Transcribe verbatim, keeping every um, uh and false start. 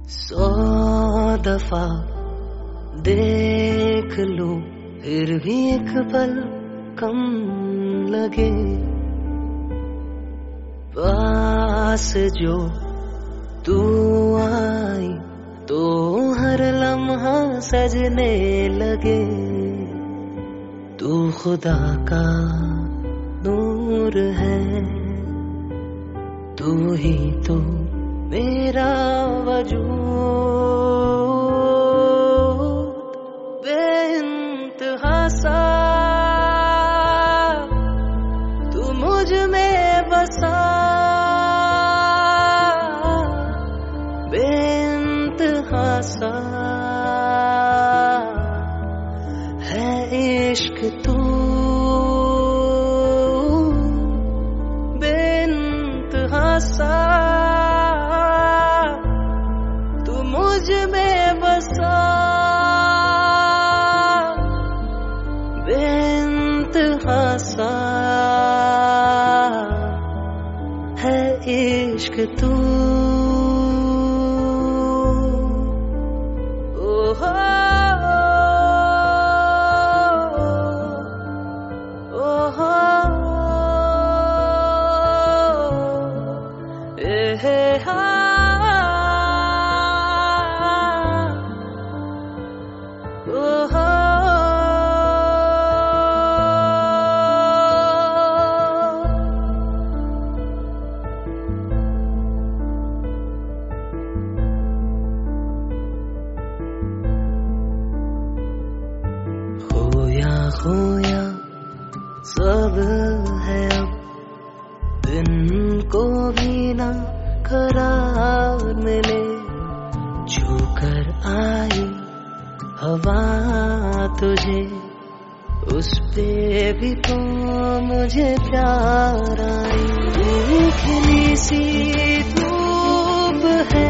सौ दफा देख लूं फिर भी एक पल कम लगे। पास जो तू आई तो हर लम्हा सजने लगे। तू खुदा का नूर है, तू ही तो मेरा वजूद। बेइंतहा सा तू मुझ में बसा, बेइंतहा सा है इश्क तू। बेइंतहा सा मुझ में बसा, बेइंतहा सा है इश्क तू। ओहो ओहो ए हे हा खोया खोया सब है अब, दिन को भी ना करार मिले। छूकर आई हवा तुझे, उस पे भी तो मुझे प्यार आई। तू खिली सी धूप है